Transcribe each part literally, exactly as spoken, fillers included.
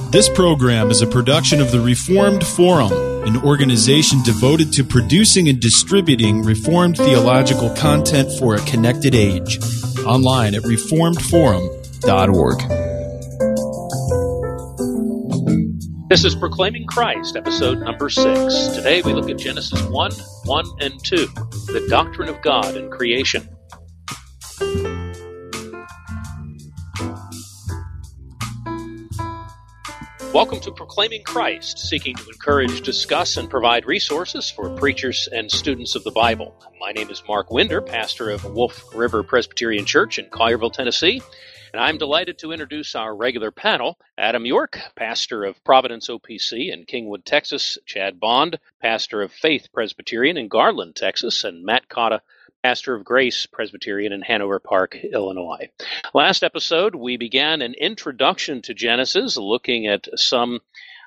This program is a production of the Reformed Forum, an organization devoted to producing and distributing Reformed theological content for a connected age. Online at reformed forum dot org. This is Proclaiming Christ, episode number six. Today we look at Genesis one, one, and two, the doctrine of God and creation. Welcome to Proclaiming Christ, seeking to encourage, discuss, and provide resources for preachers and students of the Bible. My name is Mark Winder, pastor of Wolf River Presbyterian Church in Collierville, Tennessee, and I'm delighted to introduce our regular panel: Adam York, pastor of Providence O P C in Kingwood, Texas; Chad Bond, pastor of Faith Presbyterian in Garland, Texas; and Matt Cotta, pastor of Grace Presbyterian in Hanover Park, Illinois. Last episode, we began an introduction to Genesis, looking at some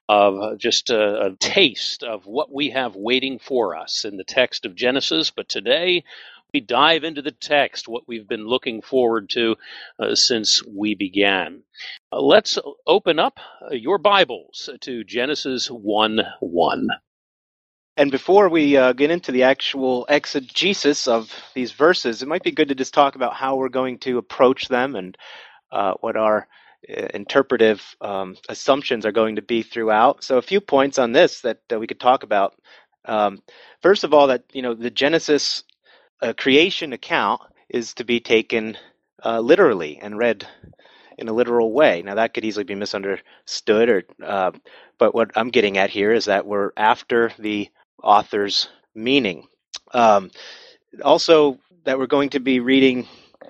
of just a, a taste of what we have waiting for us in the text of Genesis. But today, we dive into the text, what we've been looking forward to uh, since we began. Uh, let's open up uh, your Bibles to Genesis one one. And before we uh, get into the actual exegesis of these verses, it might be good to just talk about how we're going to approach them and uh, what our uh, interpretive um, assumptions are going to be throughout. So a few points on this that, that we could talk about. Um, first of all, that you know the Genesis uh, creation account is to be taken uh, literally and read in a literal way. Now that could easily be misunderstood, or uh, but what I'm getting at here is that we're after the author's meaning. Um, also, that we're going to be reading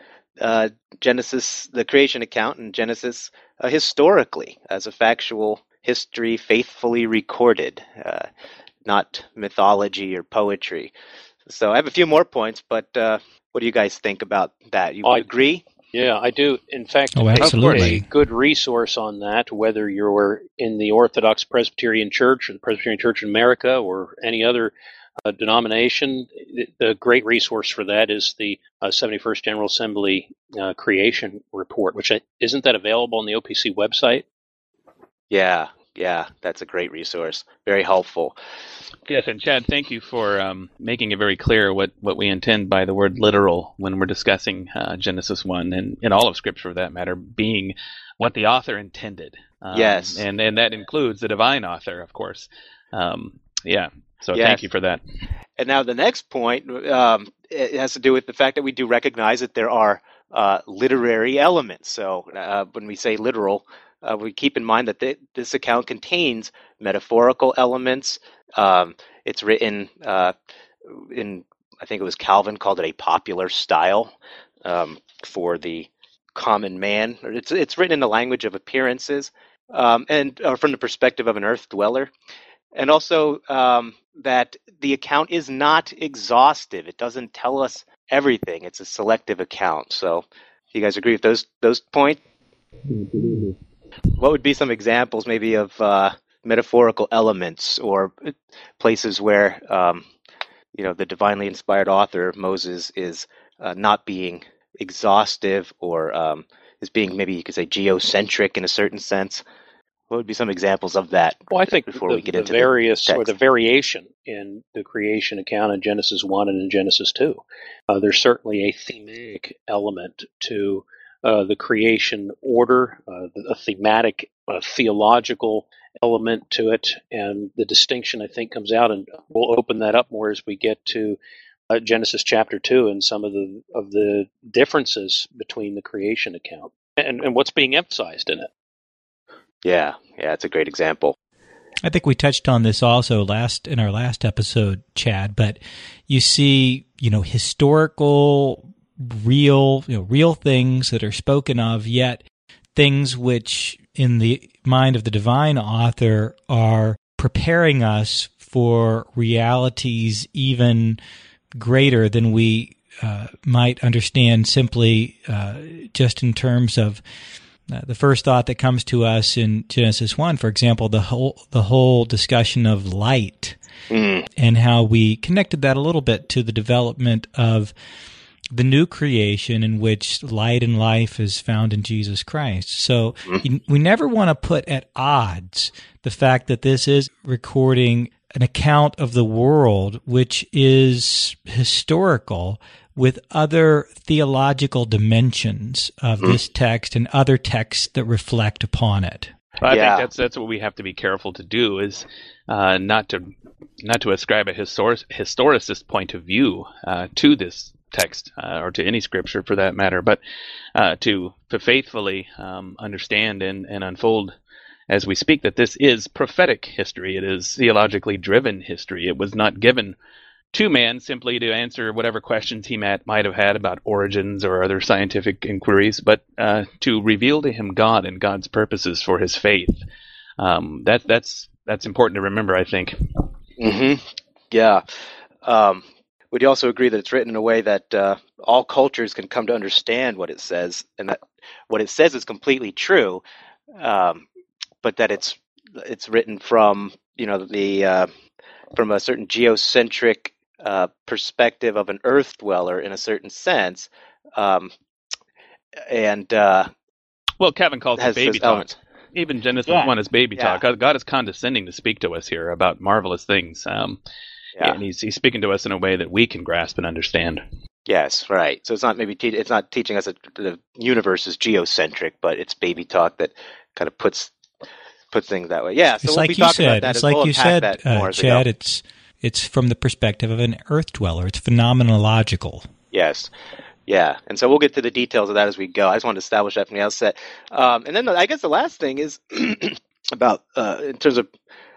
uh, Genesis, the creation account in Genesis, uh, historically, as a factual history faithfully recorded, uh, not mythology or poetry. So I have a few more points, but uh, what do you guys think about that? You I agree? Yeah, I do. In fact, oh, absolutely. a good resource on that, whether you're in the Orthodox Presbyterian Church or the Presbyterian Church in America or any other uh, denomination, the great resource for that is the uh, seventy-first General Assembly uh, Creation Report, which I, isn't that available on the O P C website? Yeah, yeah, that's a great resource. Very helpful. Yes, and Chad, thank you for um, making it very clear what, what we intend by the word literal when we're discussing uh, Genesis one, and in all of Scripture for that matter, being what the author intended. Um, yes. And, and that includes the divine author, of course. Um, yeah, so yes. Thank you for that. And now the next point, um, it has to do with the fact that we do recognize that there are uh, literary elements. So uh, when we say literal, Uh, we keep in mind that th- this account contains metaphorical elements. Um, it's written uh, in, I think it was Calvin called it a popular style um, for the common man. It's it's written in the language of appearances um, and uh, from the perspective of an earth dweller. And also um, that the account is not exhaustive. It doesn't tell us everything. It's a selective account. So do you guys agree with those those points? What would be some examples maybe of uh, metaphorical elements or places where, um, you know, the divinely inspired author, Moses, is uh, not being exhaustive or um, is being, maybe you could say, geocentric in a certain sense? What would be some examples of that? Well, I think before the, we get the into various the or the variation in the creation account in Genesis one and in Genesis two. Uh, there's certainly a thematic element to Uh, the creation order, uh, a thematic, uh, theological element to it, and the distinction, I think, comes out, and we'll open that up more as we get to uh, Genesis chapter two and some of the of the differences between the creation account and, and what's being emphasized in it. Yeah, yeah, it's a great example. I think we touched on this also last in our last episode, Chad, but you see, you know, historical real, you know, real things that are spoken of, yet things which in the mind of the divine author are preparing us for realities even greater than we uh, might understand simply uh, just in terms of uh, the first thought that comes to us in Genesis one, for example, the whole the whole discussion of light mm. and how we connected that a little bit to the development of the new creation in which light and life is found in Jesus Christ. So mm-hmm. we never want to put at odds the fact that this is recording an account of the world which is historical with other theological dimensions of mm-hmm. this text and other texts that reflect upon it. Well, I yeah. think that's that's what we have to be careful to do, is uh, not to not to ascribe a histor- historicist point of view uh, to this text uh, or to any scripture for that matter, but uh, to to faithfully um, understand and, and unfold as we speak that this is prophetic history. It is theologically driven history. It was not given to man simply to answer whatever questions he might, might have had about origins or other scientific inquiries, but uh, to reveal to him God and God's purposes for his faith. Um, that, that's that's important to remember, I think. Mm-hmm. Yeah. Um, would you also agree that it's written in a way that uh, all cultures can come to understand what it says, and that what it says is completely true, um, but that it's it's written from you know the uh, from a certain geocentric Uh, perspective of an earth dweller in a certain sense, um, and uh, well, Kevin calls it baby talk. Elements. Even Genesis yeah. one is baby yeah. talk. God, God is condescending to speak to us here about marvelous things, um, yeah. and he's he's speaking to us in a way that we can grasp and understand. Yes, right. So it's not maybe te- it's not teaching us that the universe is geocentric, but it's baby talk that kind of puts puts things that way. Yeah, so it's we'll like be you talking said. about that It's as like we'll you unpack said, that uh, more as we Chad. go. It's It's from the perspective of an earth dweller. It's phenomenological. Yes. Yeah. And so we'll get to the details of that as we go. I just wanted to establish that from the outset. Um, and then the, I guess the last thing is about, uh, in terms of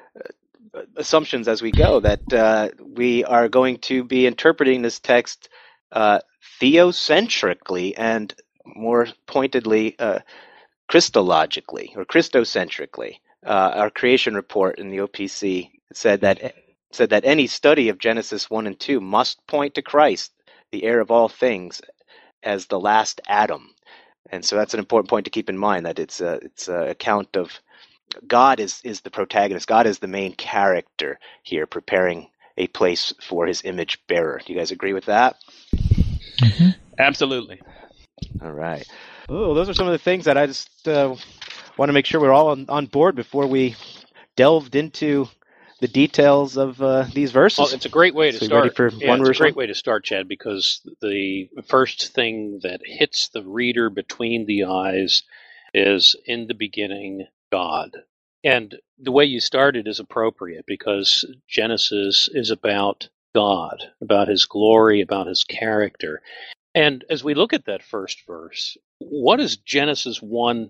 uh, assumptions as we go, that uh, we are going to be interpreting this text uh, theocentrically and more pointedly uh, Christologically or Christocentrically. Uh, our creation report in the O P C said that said that any study of Genesis one and two must point to Christ, the heir of all things, as the last Adam. And so that's an important point to keep in mind, that it's a it's a account of God is is the protagonist. God is the main character here, preparing a place for his image bearer. Do you guys agree with that? Mm-hmm. Absolutely. All right. Oh, those are some of the things that I just uh, want to make sure we're all on, on board before we delved into the details of uh, these verses. Well, it's a great way to so start. Ready for yeah, one it's verse a great one? way to start, Chad, because the first thing that hits the reader between the eyes is, in the beginning, God. And the way you started is appropriate, because Genesis is about God, about his glory, about his character. And as we look at that first verse, what does Genesis one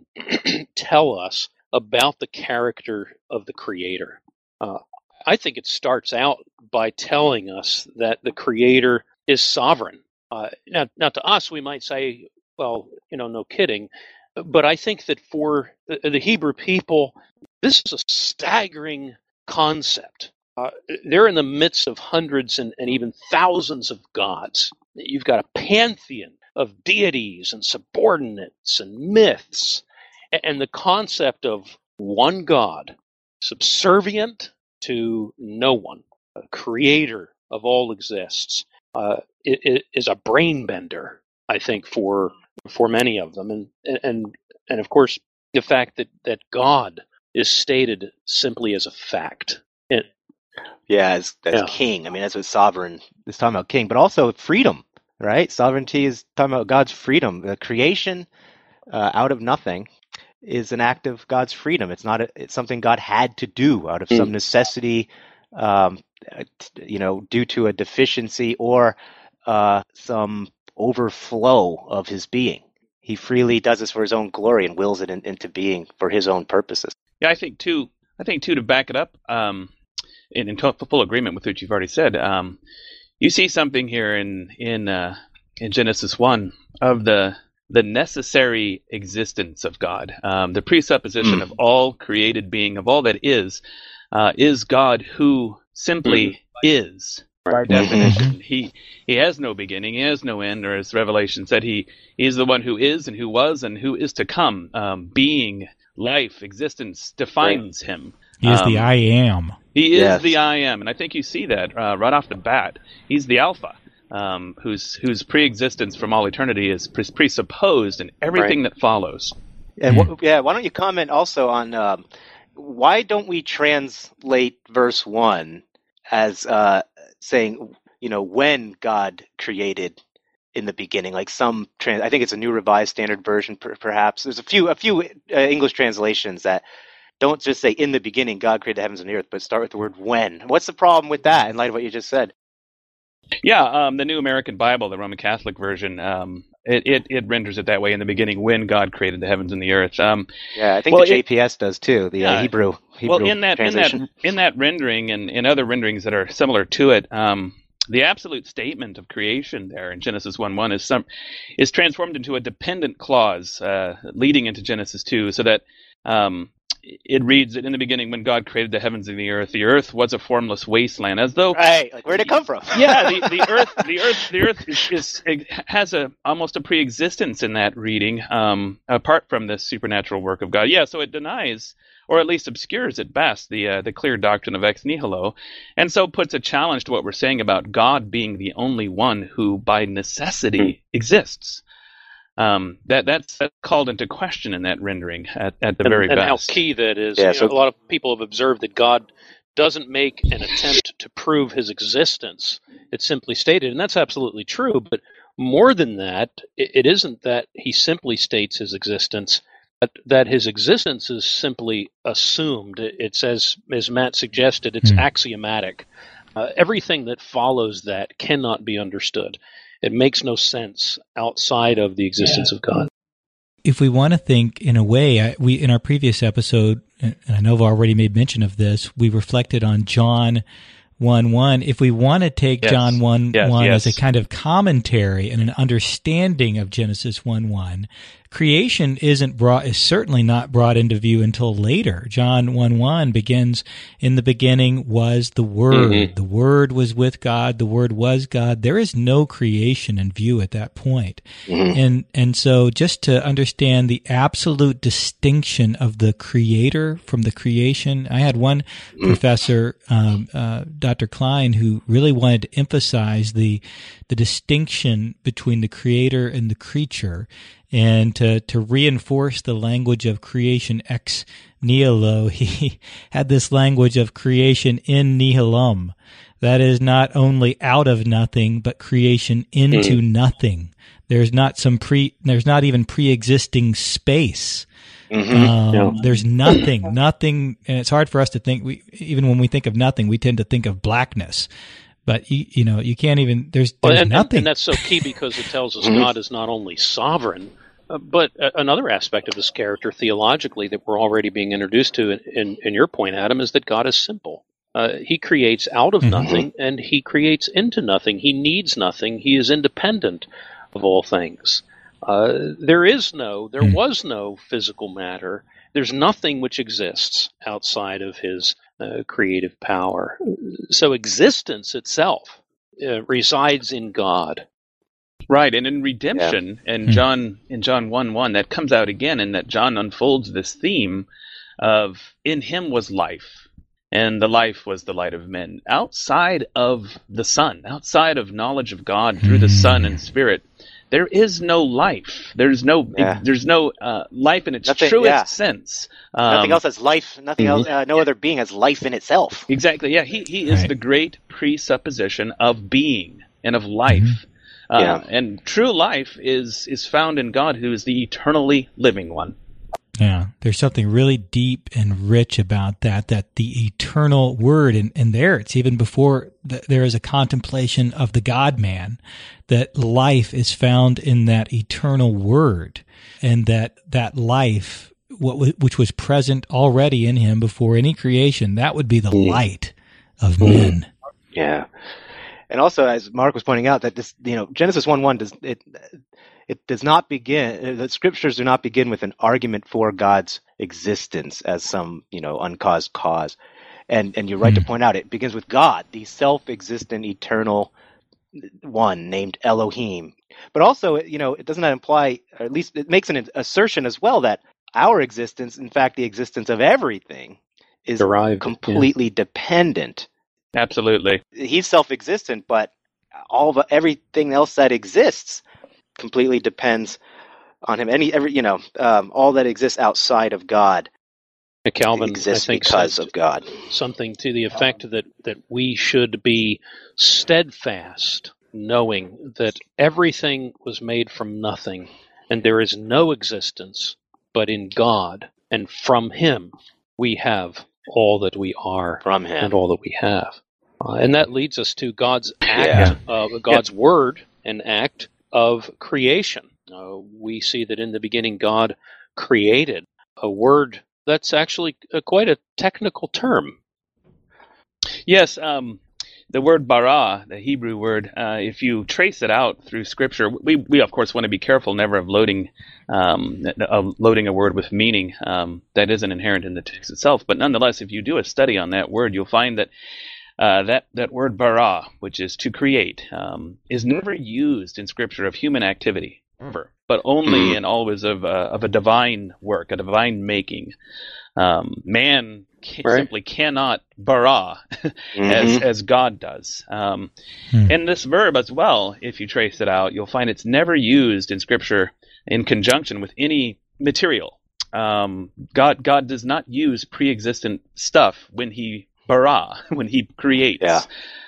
tell us about the character of the Creator? Uh, I think it starts out by telling us that the Creator is sovereign. Uh, now, now, to us, we might say, well, you know, no kidding. But I think that for the, the Hebrew people, this is a staggering concept. Uh, they're in the midst of hundreds and, and even thousands of gods. You've got a pantheon of deities and subordinates and myths. And the concept of one God, subservient to no one, a creator of all exists, uh, it, it is a brain bender, I think, for for many of them. And and and of course, the fact that, that God is stated simply as a fact. And, Yeah, as, as Yeah. king. I mean, that's what sovereign is talking about, king, but also freedom, right? Sovereignty is talking about God's freedom. The creation uh, out of nothing is an act of God's freedom. It's not a, it's something God had to do out of some necessity, um, you know, due to a deficiency or uh, some overflow of his being. He freely does this for his own glory and wills it in, into being for his own purposes. Yeah, I think too. I think too to back it up, um, in, in to- full agreement with what you've already said. Um, you see something here in in uh, in Genesis one of the the necessary existence of God, um, the presupposition Mm. of all created being, of all that is, uh, is God who simply is. By definition, he he has no beginning, he has no end, or as Revelation said, he, he is the one who is and who was and who is to come. Um, being, life, existence defines him. He is Um, the I am. He is Yes. the I am, and I think you see that uh, right off the bat. He's the Alpha. um, whose whose pre-existence from all eternity is pres- presupposed in everything right. that follows. And wh- yeah, why don't you comment also on um, why don't we translate verse one as uh, saying, you know, when God created in the beginning, like some trans- I think it's a New Revised Standard Version, per- perhaps. There's a few a few uh, English translations that don't just say in the beginning God created the heavens and the earth, but start with the word when. What's the problem with that in light of what you just said? Yeah, um, the New American Bible, the Roman Catholic version, um, it, it, it renders it that way in the beginning, when God created the heavens and the earth. Um, yeah, I think well, the J P S it, does too, the yeah, uh, Hebrew, Hebrew well, in that, translation. In that, in that rendering and in other renderings that are similar to it, um, the absolute statement of creation there in Genesis one one is some is transformed into a dependent clause uh, leading into Genesis two, so that um, it reads that in the beginning, when God created the heavens and the earth, the earth was a formless wasteland, as though right, like where'd it come from? yeah, the, the earth, the earth, the earth is, is has a almost a pre-existence in that reading, um, apart from the supernatural work of God. Yeah, so it denies, or at least obscures at best, the uh, the clear doctrine of ex nihilo, and so puts a challenge to what we're saying about God being the only one who, by necessity, mm. exists. Um, that that's called into question in that rendering at, at the and, very and best. And how key that is. Yeah, you so, know, a lot of people have observed that God doesn't make an attempt to prove his existence. It's simply stated, and that's absolutely true. But more than that, it, it isn't that he simply states his existence, but that his existence is simply assumed. It, it says, as Matt suggested, it's mm. axiomatic. Uh, everything that follows that cannot be understood. It makes no sense outside of the existence yeah. of God. If we want to think in a way, I, we in our previous episode, and I know I've already made mention of this, we reflected on John one one. If we want to take yes. John one yes, one yes. as a kind of commentary and an understanding of Genesis one one, creation isn't brought is certainly not brought into view until later. John one one begins, in the beginning was the Word. Mm-hmm. The Word was with God. The Word was God. There is no creation in view at that point. Mm-hmm. And and so just to understand the absolute distinction of the Creator from the creation, I had one mm-hmm. professor, um, uh, Doctor Klein, who really wanted to emphasize the the distinction between the Creator and the creature. And to, to reinforce the language of creation ex nihilo, he had this language of creation in nihilum. That is not only out of nothing, but creation into mm-hmm. nothing. There's not some pre, there's not even pre-existing space. Mm-hmm. Um, no. There's nothing, nothing, and it's hard for us to think. We even when we think of nothing, we tend to think of blackness. But you, you know, you can't even. There's, there's well, and, nothing, and that's so key because it tells us God is not only sovereign, uh, but uh, another aspect of this character theologically that we're already being introduced to in, in, in your point, Adam, is that God is simple. Uh, he creates out of mm-hmm. nothing, and he creates into nothing. He needs nothing. He is independent of all things. Uh, there is no, there mm. was no physical matter. There's nothing which exists outside of his uh, creative power. So existence itself uh, resides in God. Right, and in redemption, yeah. in John in John one one, that comes out again, in that John unfolds this theme of in him was life, and the life was the light of men. Outside of the Son, outside of knowledge of God through the Son and Spirit, there is no life. There's no. Yeah. There's no uh, life in its nothing, truest yeah. sense. Um, nothing else has life. Nothing mm-hmm. else. Uh, no other being has life in itself. Exactly. Yeah. He he is right. the great presupposition of being and of life. Mm-hmm. Uh, yeah. And true life is is found in God, who is the eternally living one. Yeah, there's something really deep and rich about that, that the eternal Word, and, and there it's even before the, there is a contemplation of the God-man, that life is found in that eternal Word, and that that life, what, which was present already in him before any creation, that would be the mm. light of mm. men. Yeah. And also, as Mark was pointing out, that this, you know, Genesis one one does it. It does not begin. The scriptures do not begin with an argument for God's existence as some, you know, uncaused cause. And and you're right mm. to point out, it begins with God, the self-existent, eternal one named Elohim. But also, you know, it does not imply, or at least it makes an assertion as well, that our existence, in fact, the existence of everything, is Derived, completely yeah. dependent. Absolutely. He's self-existent, but all of everything else that exists completely depends on him. Any every you know um, all that exists outside of God Calvin exists I think because said of God. Something to the effect that that we should be steadfast, knowing that everything was made from nothing, and there is no existence but in God, and from Him we have all that we are, From Him and all that we have. Uh, and that leads us to God's act, Yeah. uh, God's yeah. word and act of creation. Uh, we see that in the beginning God created, a word that's actually a, quite a technical term. Yes, um, the word bara, the Hebrew word, uh, if you trace it out through Scripture, we, we of course want to be careful never of loading um, of loading a word with meaning um, that isn't inherent in the text itself. But nonetheless, if you do a study on that word, you'll find that uh, that that word bara, which is to create, um, is never used in Scripture of human activity, ever, but only and always of uh, of a divine work, a divine making. Um, man can, right. simply cannot bara mm-hmm. as as God does. Um, hmm. And this verb as well, if you trace it out, you'll find it's never used in Scripture in conjunction with any material. Um, God God does not use pre-existent stuff when He bara, when He creates. Yeah.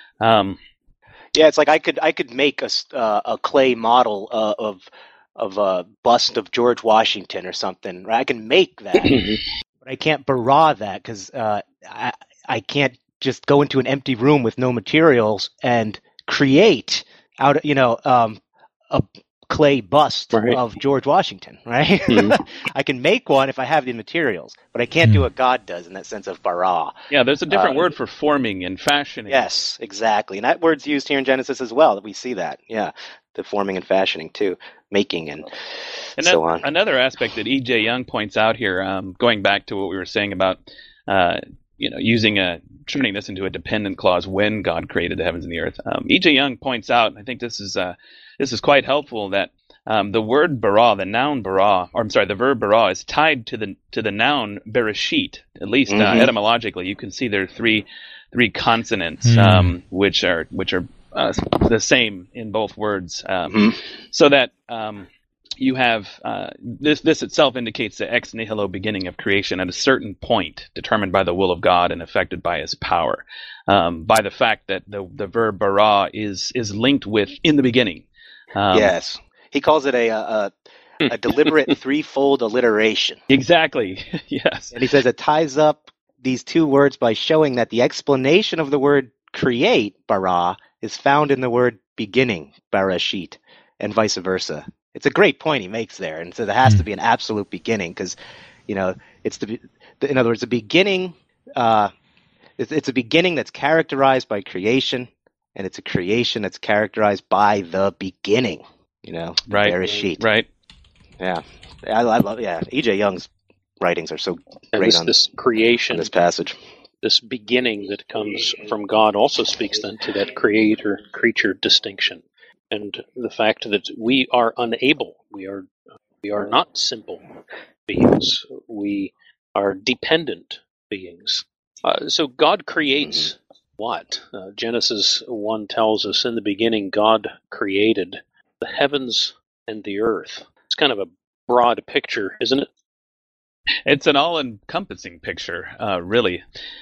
Um, yeah, it's like I could I could make a uh, a clay model uh, of of a bust of George Washington or something. Right? I can make that. But I can't bara that because uh, I I can't just go into an empty room with no materials and create out you know um, a clay bust right. of George Washington, right? Mm. I can make one if I have the materials, but I can't mm. do what God does in that sense of bara. Yeah, there's a different uh, word for forming and fashioning. Yes, exactly, and that word's used here in Genesis as well. We see that, yeah, the forming and fashioning too, making and, and so that, on. Another aspect that E J Young points out here, um, going back to what we were saying about, uh, you know, using a turning this into a dependent clause when God created the heavens and the earth. Um, E J Young points out, and I think this is uh, this is quite helpful, that um, the word bara, the noun bara, or I'm sorry, the verb bara is tied to the to the noun bereshit. At least mm-hmm. uh, etymologically, you can see there are three three consonants, mm. um, which are which are uh, the same in both words, um, mm-hmm. so that um, you have uh, this. This itself indicates the ex nihilo beginning of creation at a certain point, determined by the will of God and affected by His power, um, by the fact that the the verb bara is is linked with in the beginning. Um, yes, he calls it a a, a deliberate threefold alliteration. Exactly. Yes, and he says it ties up these two words by showing that the explanation of the word create, bara, is found in the word beginning, bereshit, and vice versa. It's a great point he makes there, and so there has to be an absolute beginning because, you know, it's the, in other words, the beginning. Uh, it's, it's a beginning that's characterized by creation, and it's a creation that's characterized by the beginning. You know, right? Bereshit. Right. Yeah, I, I love. Yeah, E J Young's writings are so and great this, on this creation, on this passage. This beginning that comes from God also speaks then to that creator-creature distinction. And the fact that we are unable, we are we are not simple beings. We are dependent beings. Uh, so God creates mm-hmm. what? Uh, Genesis one tells us, in the beginning God created the heavens and the earth. It's kind of a broad picture, isn't it? It's an all-encompassing picture, uh, really.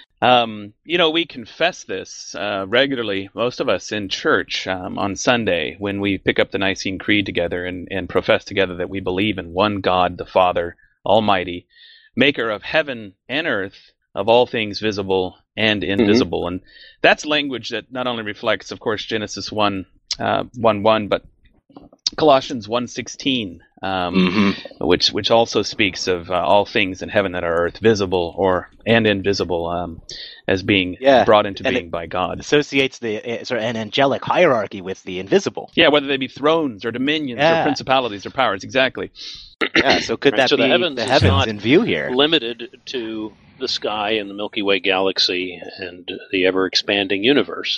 Um, you know, we confess this uh, regularly, most of us in church um, on Sunday when we pick up the Nicene Creed together and, and profess together that we believe in one God, the Father, Almighty, maker of heaven and earth, of all things visible and invisible. Mm-hmm. And that's language that not only reflects, of course, Genesis one, uh, one, one, but Colossians one sixteen, um, mm-hmm. which which also speaks of uh, all things in heaven and earth, visible or and invisible, um, as being yeah. brought into and being by God. Associates the uh, sort of an angelic hierarchy with the invisible. Yeah, whether they be thrones or dominions yeah. or principalities or powers, exactly. Yeah, so could right, that so be the heavens, the heavens in view here? Limited to the sky and the Milky Way galaxy and the ever-expanding universe.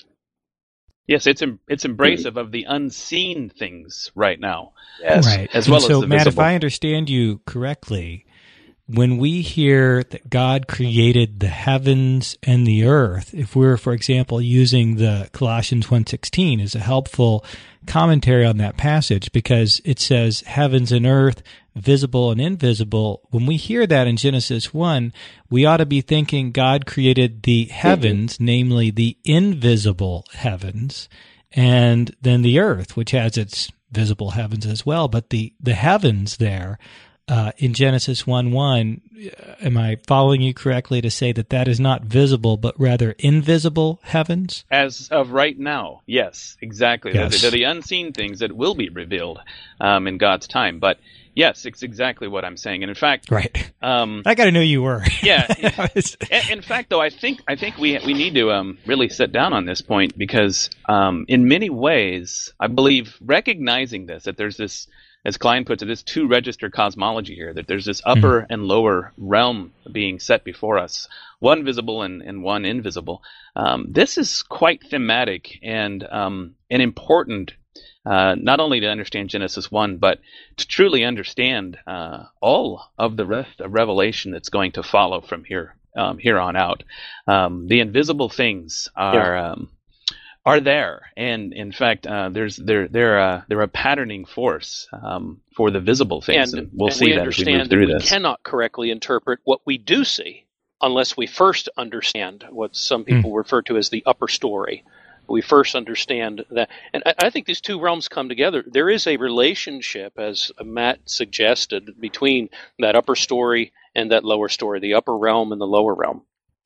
Yes, it's it's embracive of the unseen things right now. Yes, right. As well and so, as the Matt, visible. if I understand you correctly, when we hear that God created the heavens and the earth, if we're, for example, using the Colossians one sixteen as a helpful commentary on that passage, because it says heavens and earth, visible and invisible, when we hear that in Genesis one, we ought to be thinking God created the heavens, mm-hmm. namely the invisible heavens, and then the earth, which has its visible heavens as well. But the, the heavens there, Uh, in Genesis one one, am I following you correctly to say that that is not visible, but rather invisible heavens? As of right now, yes, exactly. Yes. They're, they're the unseen things that will be revealed um, in God's time. But yes, it's exactly what I'm saying. And in fact, right. Um, I got to know you were. yeah. In fact, though, I think I think we we need to um, really sit down on this point because um, in many ways, I believe recognizing this, that there's this, as Klein puts it, this two-register cosmology here, that there's this upper mm-hmm. and lower realm being set before us, one visible and, and one invisible. Um, this is quite thematic and um, and important, uh, not only to understand Genesis one, but to truly understand uh, all of the rest of Revelation that's going to follow from here um, here on out. Um, the invisible things are... Yeah. Um, are there, and in fact, uh, there's they're they're uh, they're a patterning force um, for the visible things, and, and we'll and see we that as we move through that we this. Cannot correctly interpret what we do see unless we first understand what some people mm. refer to as the upper story. We first understand that, and I, I think these two realms come together. There is a relationship, as Matt suggested, between that upper story and that lower story, the upper realm and the lower realm.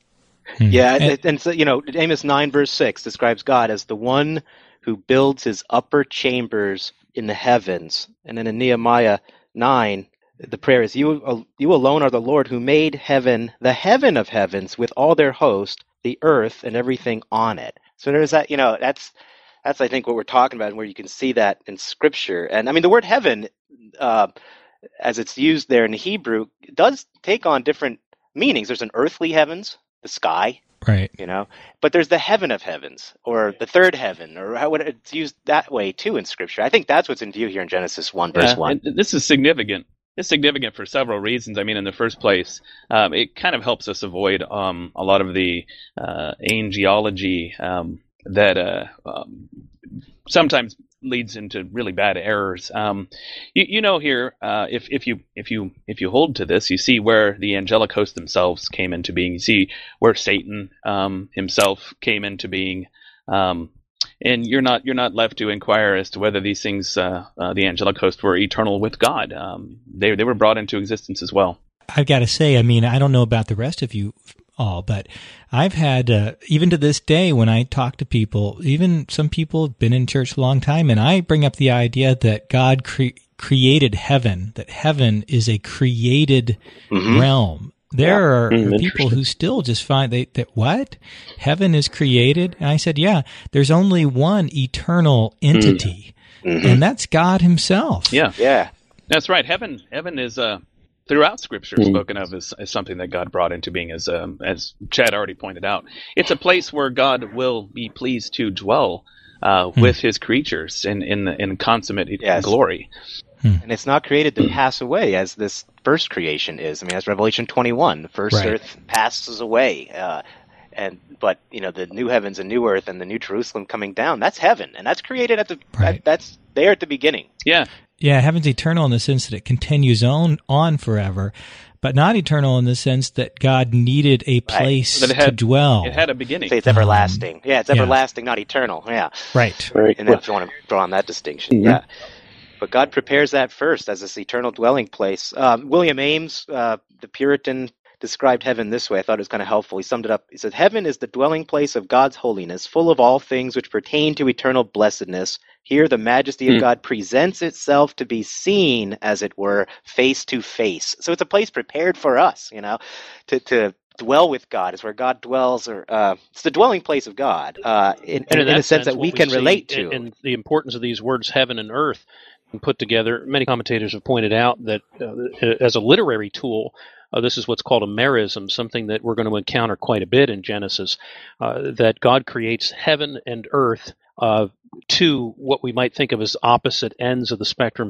Yeah, and, and so, you know, Amos nine verse six describes God as the one who builds his upper chambers in the heavens. And then in Nehemiah nine, the prayer is, you, you alone are the Lord who made heaven, the heaven of heavens, with all their host, the earth and everything on it. So there's that, you know, that's, that's I think what we're talking about, and where you can see that in Scripture. And I mean, the word heaven, uh, as it's used there in the Hebrew, does take on different meanings. There's an earthly heavens, the sky, right? You know, but there's the heaven of heavens, or the third heaven, or how it's used that way too in Scripture. I think that's what's in view here in Genesis one, verse yeah, one. And this is significant. It's significant for several reasons. I mean, in the first place, um, it kind of helps us avoid um, a lot of the uh, angelology um, that uh, um, sometimes leads into really bad errors. Um, you, you know, here, uh, if if you if you if you hold to this, you see where the angelic hosts themselves came into being. You see where Satan um, himself came into being, um, and you're not you're not left to inquire as to whether these things, uh, uh, the angelic hosts, were eternal with God. Um, they they were brought into existence as well. I've got to say, I mean, I don't know about the rest of you all, but I've had, uh, even to this day, when I talk to people, even some people have been in church a long time, and I bring up the idea that God cre- created heaven, that heaven is a created mm-hmm. realm. There yeah. are mm, people who still just find they, that, what? Heaven is created? And I said, yeah, there's only one eternal entity, mm-hmm. and that's God himself. Yeah. Yeah. That's right. Heaven, heaven is, uh, throughout Scripture, mm-hmm. spoken of as, as something that God brought into being, as um, as Chad already pointed out. It's a place where God will be pleased to dwell uh, mm-hmm. with his creatures in in, in consummate yes. glory. Mm-hmm. And it's not created to pass away as this first creation is. I mean, as Revelation twenty-one, the first right. earth passes away. Uh, and but, you know, the new heavens and new earth and the new Jerusalem coming down, that's heaven. And that's created at the right. at, that's there at the beginning. Yeah. Yeah, heaven's eternal in the sense that it continues on on forever, but not eternal in the sense that God needed a place right. had, to dwell. It had a beginning. Say it's everlasting. Um, yeah, it's yeah. everlasting, not eternal. Yeah. Right. right. And if you want to draw on that distinction, mm-hmm. yeah. But God prepares that first as this eternal dwelling place. Um, William Ames, uh, the Puritan, described heaven this way. I thought it was kind of helpful. He summed it up. He said, "Heaven is the dwelling place of God's holiness, full of all things which pertain to eternal blessedness. Here the majesty of mm. God presents itself to be seen, as it were, face to face." So it's a place prepared for us, you know, to, to dwell with God. It's where God dwells, or uh, it's the dwelling place of God uh, in, in, in, in a sense that we can we relate to. And the importance of these words, heaven and earth, put together. Many commentators have pointed out that uh, as a literary tool, Uh, this is what's called a merism, something that we're going to encounter quite a bit in Genesis, uh, that God creates heaven and earth, uh, two what we might think of as opposite ends of the spectrum,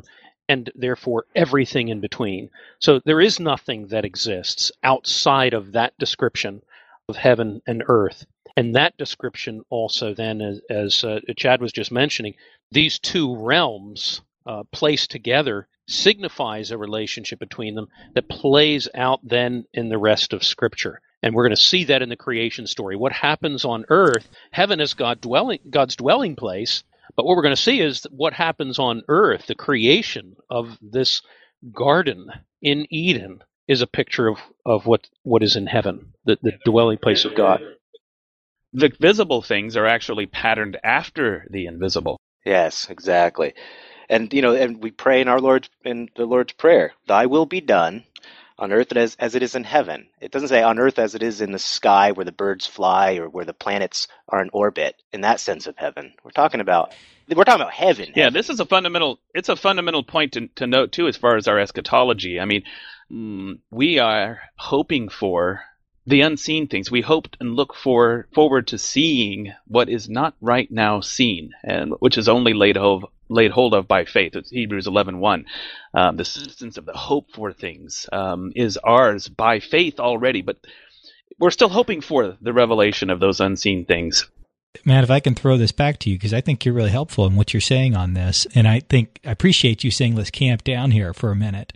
and therefore everything in between. So there is nothing that exists outside of that description of heaven and earth. And that description also then, as, as uh, Chad was just mentioning, these two realms uh, placed together signifies a relationship between them that plays out then in the rest of Scripture. And we're going to see that in the creation story. What happens on earth, heaven is God dwelling, God's dwelling place, but what we're going to see is what happens on earth, the creation of this garden in Eden is a picture of, of what, what is in heaven, the, the dwelling place of God. The visible things are actually patterned after the invisible. Yes, exactly. And you know, and we pray in our Lord's in the Lord's Prayer, "Thy will be done on earth as as it is in heaven." It doesn't say on earth as it is in the sky where the birds fly or where the planets are in orbit. In that sense of heaven, we're talking about we're talking about heaven. Yeah, heaven. this is a fundamental. It's a fundamental point to, to note too, as far as our eschatology. I mean, mm, we are hoping for the unseen things. We hope and look for forward to seeing what is not right now seen, and which is only laid hold laid hold of by faith. It's Hebrews eleven one. Um, the substance of the hope for things um, is ours by faith already, but we're still hoping for the revelation of those unseen things. Matt, if I can throw this back to you, because I think you're really helpful in what you're saying on this, and I think I appreciate you saying let's camp down here for a minute.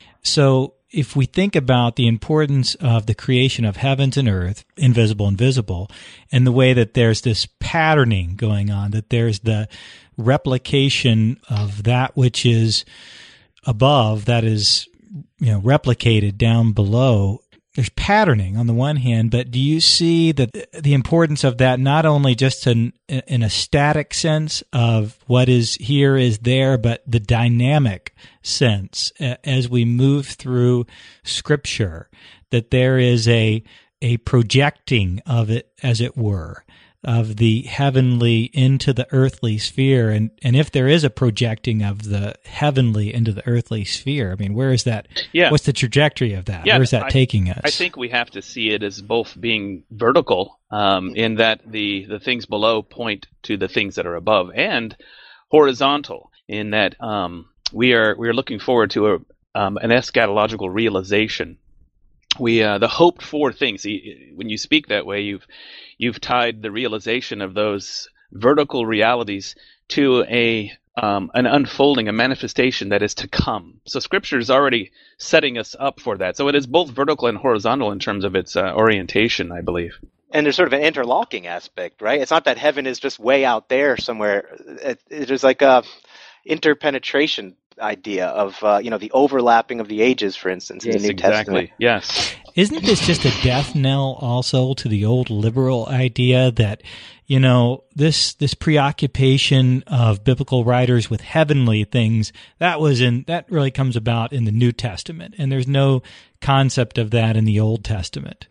So if we think about the importance of the creation of heavens and earth, invisible and visible, and the way that there's this patterning going on, that there's the replication of that which is above, that is, you know, replicated down below. There's patterning on the one hand, but do you see that the importance of that not only just in, in a static sense of what is here is there, but the dynamic sense as we move through Scripture, that there is a a projecting of it, as it were, of the heavenly into the earthly sphere, and and if there is a projecting of the heavenly into the earthly sphere, I mean, where is that? Yeah. What's the trajectory of that? Yeah, where is that I, taking us? I think we have to see it as both being vertical, um, in that the the things below point to the things that are above, and horizontal, in that um, we are we are looking forward to a um, an eschatological realization. We uh, the hoped for things. When you speak that way, you've you've tied the realization of those vertical realities to a um, an unfolding, a manifestation that is to come. So Scripture is already setting us up for that. So it is both vertical and horizontal in terms of its uh, orientation, I believe. And there's sort of an interlocking aspect, right? It's not that heaven is just way out there somewhere. It, it is like a interpenetration idea of uh, you know, the overlapping of the ages, for instance, yes, in the New exactly. Testament. Yes. Isn't this just a death knell also to the old liberal idea that, you know, this this preoccupation of biblical writers with heavenly things, that was in that really comes about in the New Testament, and there's no concept of that in the Old Testament?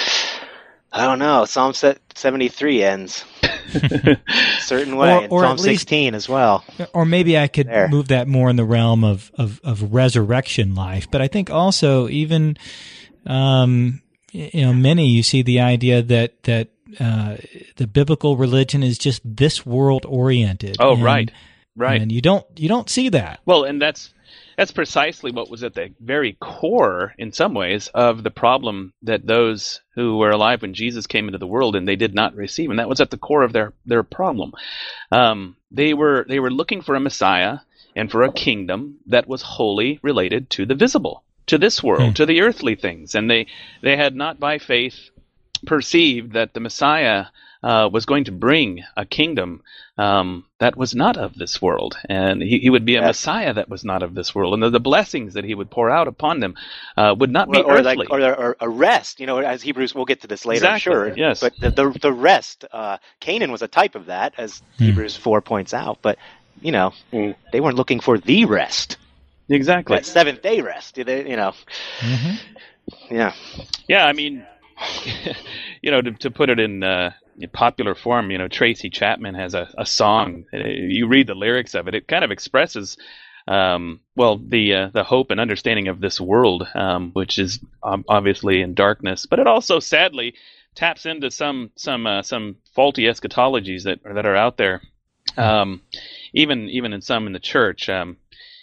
I don't know. Psalm seventy-three ends a certain way, or, and or Psalm at least, sixteen as well. Or maybe I could there. move that more in the realm of, of, of resurrection life. But I think also even, um, you know, many, you see the idea that, that uh, the biblical religion is just this world oriented. Oh, and, right. Right. And you don't, you don't see that. Well, and that's, That's precisely what was at the very core, in some ways, of the problem that those who were alive when Jesus came into the world and they did not receive, and that was at the core of their their problem. Um, they were they were looking for a Messiah and for a kingdom that was wholly related to the visible, to this world, Hmm. to the earthly things, and they they had not by faith perceived that the Messiah uh, was going to bring a kingdom um, that was not of this world, and he, he would be a Yes. Messiah that was not of this world, and the, the blessings that he would pour out upon them uh, would not be or, or earthly. like or, or a rest, you know, as Hebrews, we'll get to this later, Exactly, I'm sure. yes. But the the, the rest, uh, Canaan was a type of that, as Hmm. Hebrews four points out. But you know, Mm. they weren't looking for the rest, Exactly. that seventh day rest. They, you know, Mm-hmm. yeah. Yeah, I mean, you know, to, to put it in uh, in popular form, you know, Tracy Chapman has a, a song. Uh, You read the lyrics of it; it kind of expresses, um, well, the uh, the hope and understanding of this world, um, which is um, obviously in darkness, but it also, sadly, taps into some some uh, some faulty eschatologies that that are out there, um, even even in some in the church. Um,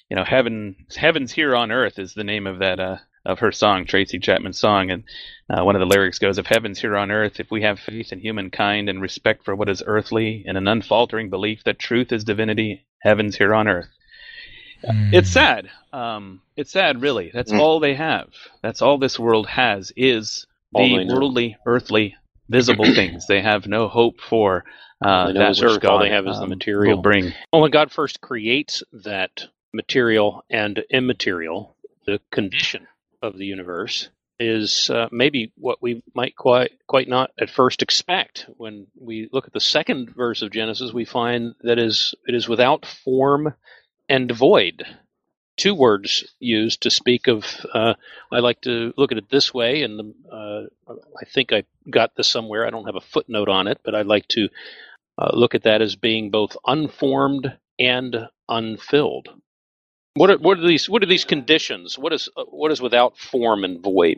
you know, heaven, heaven's here on earth is the name of that uh, of her song, Tracy Chapman's song, and uh, one of the lyrics goes, "If heaven's here on earth, if we have faith in humankind and respect for what is earthly, and an unfaltering belief that truth is divinity, heaven's here on earth." Mm. It's sad. Um, it's sad, really. That's mm. all they have. That's all this world has is all the worldly, earthly, visible things. They have no hope for uh, that which earth. God all they have is um, the material. will bring. Well, when God first creates that material and immaterial, the condition of the universe is uh, maybe what we might quite quite not at first expect. When we look at the second verse of Genesis, we find that is it is without form and void. Two words used to speak of, uh, I like to look at it this way, and uh, I think I got this somewhere. I don't have a footnote on it, but I like to uh, look at that as being both unformed and unfilled. What are, what are these? What are these conditions? What is uh, what is without form and void?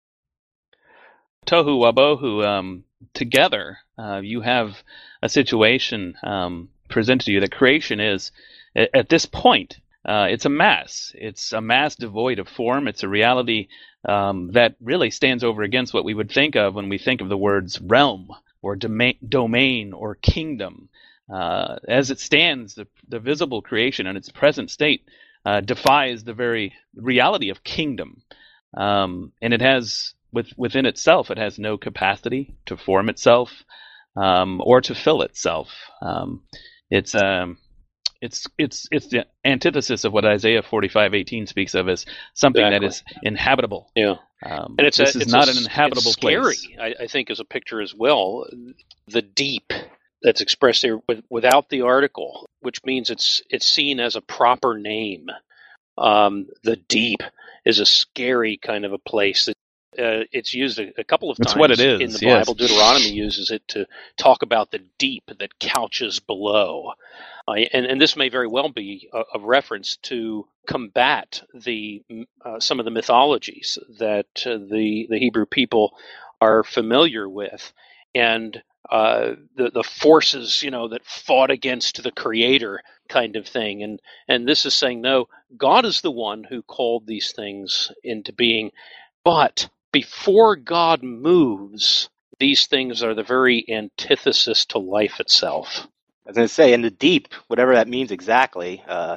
Tohu wabohu. Um, together, uh, you have a situation um, presented to you that creation is, at, at this point, uh, it's a mass. It's a mass devoid of form. It's a reality um, that really stands over against what we would think of when we think of the words realm or domain, domain or kingdom. Uh, as it stands, the, the visible creation in its present state Uh, defies the very reality of kingdom, um, and it has with, within itself, it has no capacity to form itself um, or to fill itself. Um, it's um, it's it's it's the antithesis of what Isaiah forty-five eighteen speaks of as something exactly. that is inhabitable. Yeah, um, and it's this a, is it's not a, an inhabitable it's scary, place. I, I think, as a picture as well. The deep that's expressed there with, without the article, which means it's it's seen as a proper name. Um, the deep is a scary kind of a place. That, uh, it's used a, a couple of That's times what it is, in the yes. Bible. Deuteronomy uses it to talk about the deep that couches below. Uh, and, and this may very well be a, a reference to combat the uh, some of the mythologies that uh, the, the Hebrew people are familiar with. And Uh, the the forces, you know, that fought against the Creator, kind of thing, and and this is saying no, God is the one who called these things into being, but before God moves, these things are the very antithesis to life itself. I was going to say, in the deep, whatever that means exactly. Uh,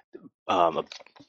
um,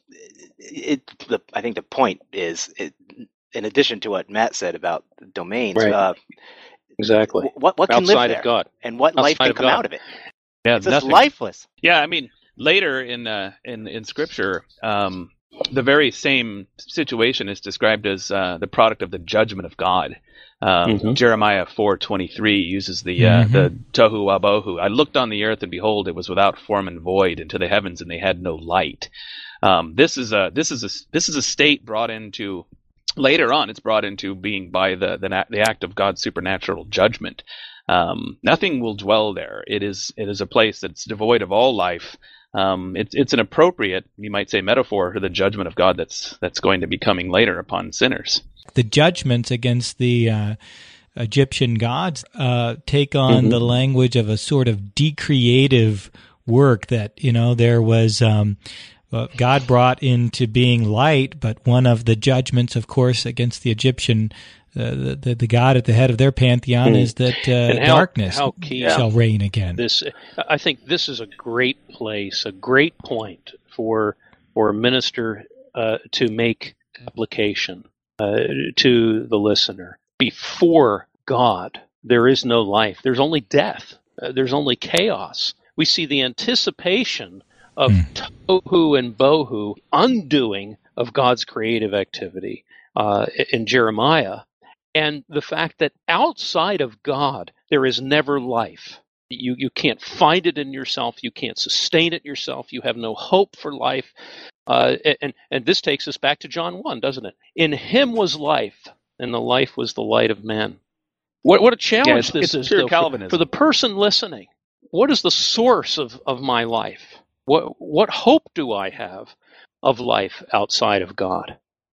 it, the, I think the point is, it, in addition to what Matt said about domains. Right. Uh, Exactly. What what can outside live there, of God, and what outside life can of come God. out of it? Yeah, it's just nothing. lifeless. Yeah, I mean, later in uh, in in Scripture, um, the very same situation is described as uh, the product of the judgment of God. Um, mm-hmm. Jeremiah four twenty-three uses the uh, mm-hmm. the tohu wabohu. I looked on the earth, and behold, it was without form and void, and to the heavens, and they had no light. Um, this is a this is a this is a state brought into. Later on, it's brought into being by the, the the act of God's supernatural judgment. Um, nothing will dwell there. It is it is a place that's devoid of all life. Um, it's it's an appropriate, you might say, metaphor for the judgment of God that's that's going to be coming later upon sinners. The judgments against the uh, Egyptian gods uh, take on mm-hmm. the language of a sort of decreative work. That you know there was. Um, Uh, God brought into being light, but one of the judgments, of course, against the Egyptian, uh, the, the God at the head of their pantheon, mm. is that uh, how, darkness how key, shall yeah. reign again. This, I think, this is a great place, a great point for for a minister uh, to make application uh, to the listener. Before God, there is no life. There's only death. Uh, there's only chaos. We see the anticipation of mm. tohu and bohu, undoing of God's creative activity uh, in Jeremiah, and the fact that outside of God there is never life. You you can't find it in yourself. You can't sustain it yourself. You have no hope for life. Uh, and and this takes us back to John one, doesn't it? In Him was life, and the life was the light of men. What what a challenge yeah, it's, this it's is pure though, Calvinism. For, for the person listening. What is the source of, of my life? What what hope do I have of life outside of God?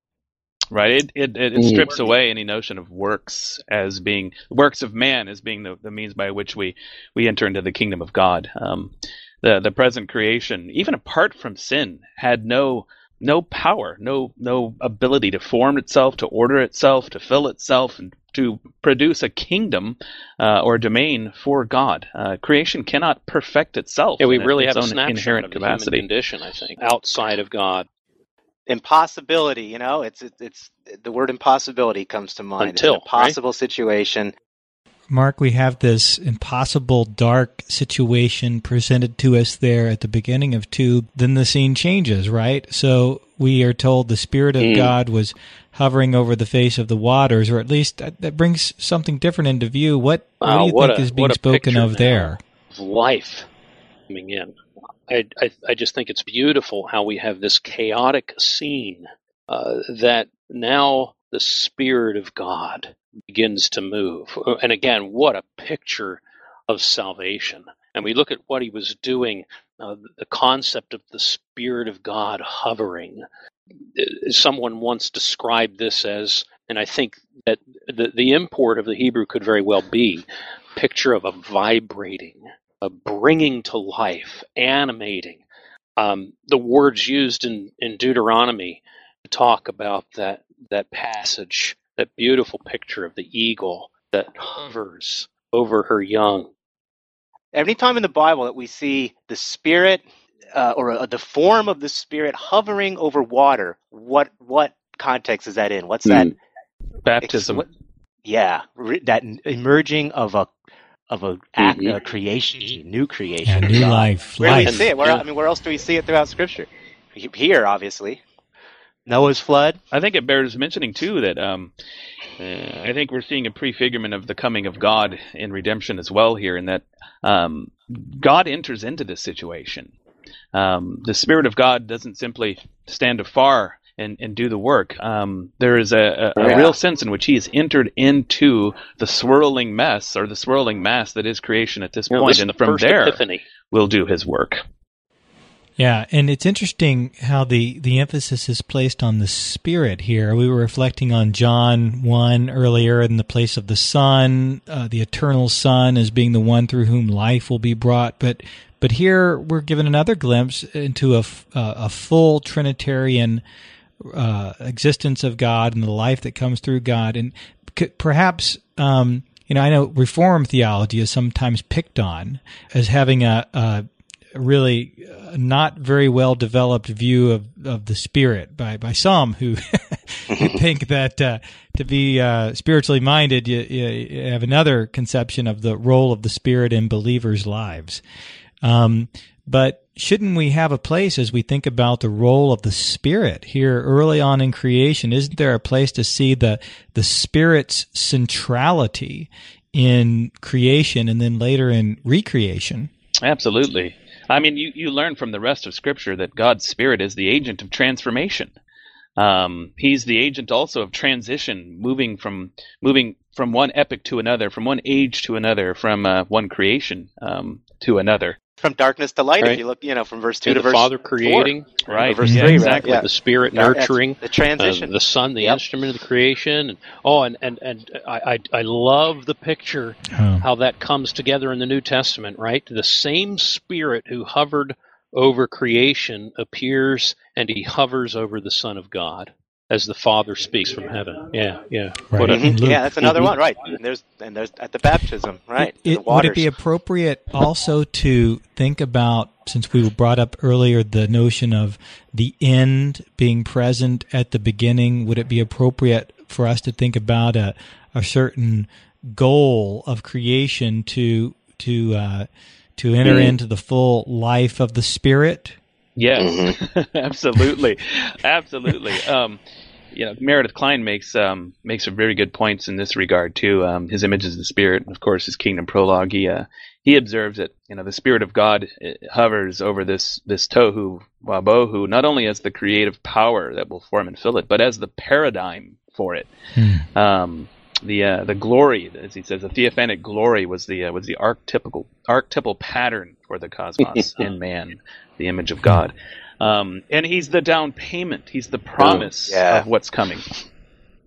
Right. It it, it strips away any notion of works as being works of man as being the, the means by which we, we enter into the kingdom of God. Um, the the present creation, even apart from sin, had no no power, no no ability to form itself, to order itself, to fill itself, and to produce a kingdom uh, or domain for God. Uh, creation cannot perfect itself. Yeah, we in really its have a own snapshot inherent of the capacity. human condition, I think, outside of God. Impossibility, you know, it's it's, it's the word impossibility comes to mind. Until, it's an impossible right? situation. Mark, we have this impossible, dark situation presented to us there at the beginning of two. Then the scene changes, right? So we are told the Spirit of mm. God was hovering over the face of the waters, or at least that, that brings something different into view. What, wow, what do you what think a, is being spoken of there? Of life coming in. I, I, I just think it's beautiful how we have this chaotic scene uh, that now the Spirit of God begins to move. And again, what a picture of salvation. And we look at what he was doing, uh, the concept of the Spirit of God hovering. Someone once described this as, and I think that the, the import of the Hebrew could very well be, picture of a vibrating, a bringing to life, animating. Um, the words used in, in Deuteronomy to talk about that that passage, that beautiful picture of the eagle that hovers over her young. Every time in the Bible that we see the Spirit uh, or uh, the form of the Spirit hovering over water, what what context is that in? What's that? Mm. Baptism. Ex- what, yeah, re- that emerging of a of a act, mm-hmm. uh, creation, new creation, yeah, new God. life. Where life. do we see it? Where, I mean, where else do we see it throughout Scripture? Here, obviously. Noah's flood. I think it bears mentioning too that um, uh, I think we're seeing a prefigurement of the coming of God in redemption as well here, in that um, God enters into this situation. Um, the Spirit of God doesn't simply stand afar and, and do the work. Um, there is a, a, a yeah. real sense in which he has entered into the swirling mess or the swirling mass that is creation at this you know, point, this and from first there epiphany. will do his work. Yeah, and it's interesting how the, the emphasis is placed on the Spirit here. We were reflecting on John one earlier in the place of the Son, uh, the eternal Son as being the one through whom life will be brought. But but here we're given another glimpse into a, uh, a full Trinitarian uh, existence of God and the life that comes through God. And c- perhaps, um, you know, I know Reformed theology is sometimes picked on as having a... a really not very well developed view of, of the Spirit by, by some who, who think that uh, to be uh, spiritually minded, you, you have another conception of the role of the Spirit in believers' lives. Um, but shouldn't we have a place as we think about the role of the Spirit here early on in creation? Isn't there a place to see the the Spirit's centrality in creation and then later in recreation? Absolutely. I mean, you, you learn from the rest of Scripture that God's Spirit is the agent of transformation. Um, he's the agent also of transition, moving from moving from one epoch to another, from one age to another, from uh, one creation um, to another. From darkness to light, right. if you look, you know, from verse two yeah, to the verse Father creating, four, right? Verse yeah, three, exactly. Right? Yeah. The Spirit Yeah, nurturing, the transition, uh, the Son, the yep. instrument of the creation. And, oh, and and and I, I I love the picture Oh. how that comes together in the New Testament. Right, the same Spirit who hovered over creation appears, and he hovers over the Son of God as the Father speaks from heaven. Yeah, yeah. Right. What a, Mm-hmm. Yeah, that's another Mhm. one, right? And there's and there's at the baptism, right? It, the would waters. it be appropriate also to think about, since we brought up earlier the notion of the end being present at the beginning, would it be appropriate for us to think about a, a certain goal of creation to to uh, to enter Mm. into the full life of the Spirit? Yes, absolutely, absolutely. Um, you know, Meredith Kline makes um, makes some very good points in this regard too. Um, his Images of the Spirit, and of course, his Kingdom Prologue. He uh, he observes that you know the Spirit of God hovers over this this tohu wabohu, not only as the creative power that will form and fill it, but as the paradigm for it. Hmm. Um, the uh, the glory, as he says, the theophanic glory was the uh, was the archetypical archetypal pattern for the cosmos in man, the image of God. Um, and he's the down payment. He's the promise yeah. of what's coming.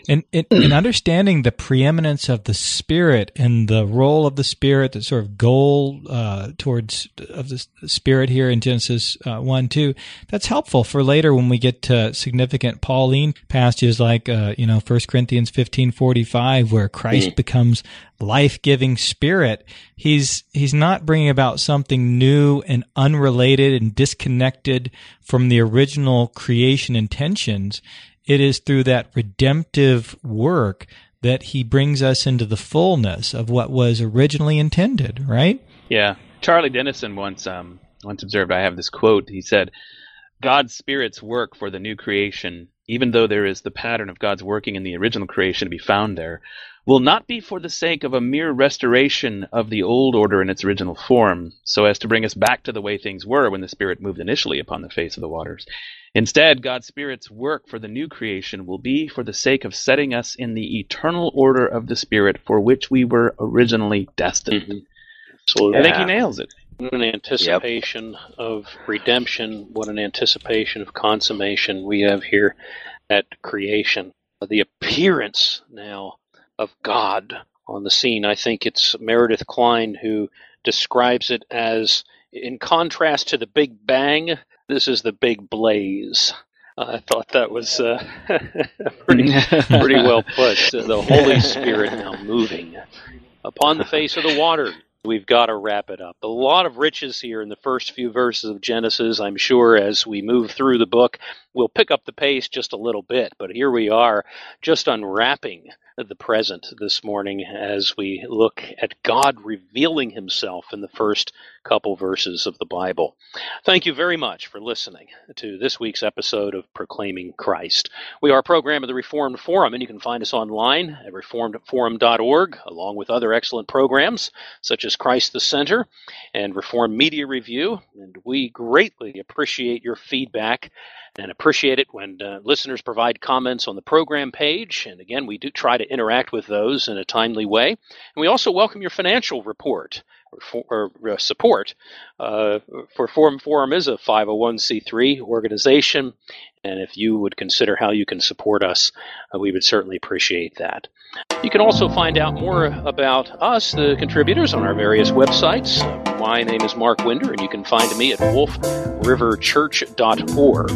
And in understanding the preeminence of the Spirit and the role of the Spirit, the sort of goal uh, towards of the Spirit here in Genesis uh, one, two, that's helpful for later when we get to significant Pauline passages like, uh, you know, First Corinthians fifteen forty-five, where Christ mm. becomes life-giving Spirit. He's he's not bringing about something new and unrelated and disconnected from the original creation intentions. It is through that redemptive work that he brings us into the fullness of what was originally intended, right? Yeah. Charlie Dennison once um, once observed, I have this quote, he said, God's Spirit's work for the new creation, even though there is the pattern of God's working in the original creation to be found there, will not be for the sake of a mere restoration of the old order in its original form, so as to bring us back to the way things were when the Spirit moved initially upon the face of the waters. Instead, God's Spirit's work for the new creation will be for the sake of setting us in the eternal order of the Spirit for which we were originally destined. Mm-hmm. So, I think he nails it. What an anticipation yep. of redemption, what an anticipation of consummation we have here at creation. The appearance now of God on the scene. I think it's Meredith Kline who describes it as, in contrast to the Big Bang, this is the big blaze. Uh, I thought that was uh, pretty, pretty well put. The Holy Spirit now moving upon the face of the water. We've got to wrap it up. A lot of riches here in the first few verses of Genesis. I'm sure as we move through the book, we'll pick up the pace just a little bit. But here we are, just unwrapping the present this morning as we look at God revealing himself in the first couple verses of the Bible. Thank you very much for listening to this week's episode of Proclaiming Christ. We are a program of the Reformed Forum, and you can find us online at reformed forum dot org, along with other excellent programs such as Christ the Center and Reformed Media Review. And we greatly appreciate your feedback and appreciate it when uh, listeners provide comments on the program page. And again, we do try to interact with those in a timely way. And we also welcome your financial report or, for, or uh, support. Uh, for Forum Forum is a five oh one c three organization. And if you would consider how you can support us, uh, we would certainly appreciate that. You can also find out more about us, the contributors, on our various websites. Uh, my name is Mark Winder, and you can find me at wolf river church dot org.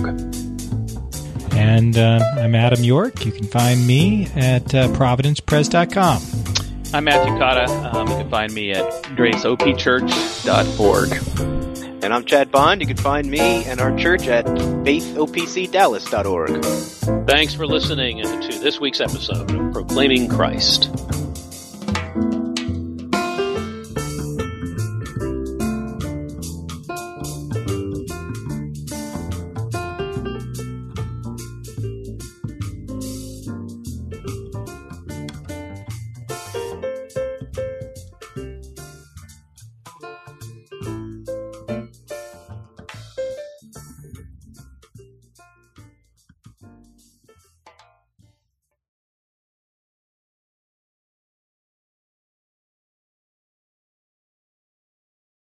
And uh, I'm Adam York. You can find me at uh, providence pres dot com. I'm Matthew Cotta. Um, you can find me at grace o p church dot org. And I'm Chad Bond. You can find me and our church at faith o p c dallas dot org. Thanks for listening to this week's episode of Proclaiming Christ.